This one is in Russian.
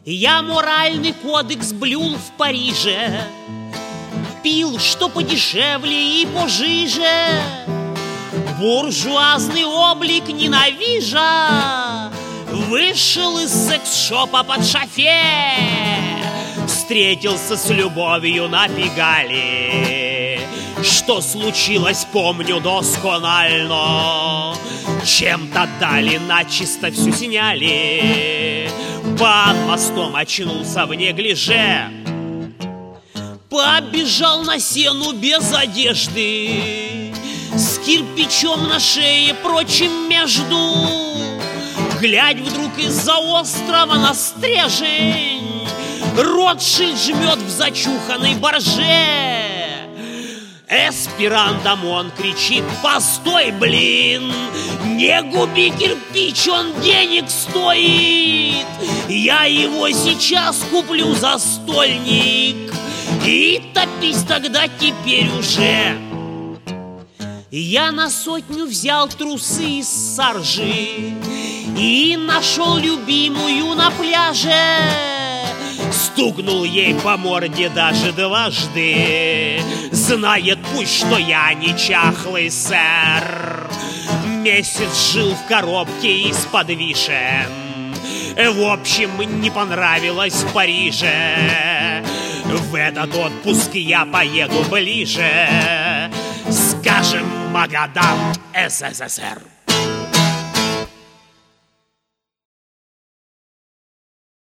Я моральный кодекс блюл в Париже, пил, что подешевле и пожиже, буржуазный облик ненавижа, вышел из секс-шопа под шофе, встретился с любовью на Пегале. Что случилось, помню досконально. Чем-то дали, начисто всю сняли. Под мостом очнулся в неглиже, побежал на сену без одежды, с кирпичом на шее, прочим между. Глядь, вдруг из-за острова на стрежень Ротшильд жмет в зачуханной барже. Эсперандамон кричит: постой, блин, не губи кирпич, он денег стоит. Я его сейчас куплю за стольник и топись тогда теперь уже. Я на сотню взял трусы из саржи и нашел любимую на пляже. Стукнул ей по морде даже дважды. Знает пусть, что я не чахлый сэр. Месяц жил в коробке из-под вишен. В общем, не понравилось в Париже. В этот отпуск я поеду ближе, скажем, Магадан, СССР.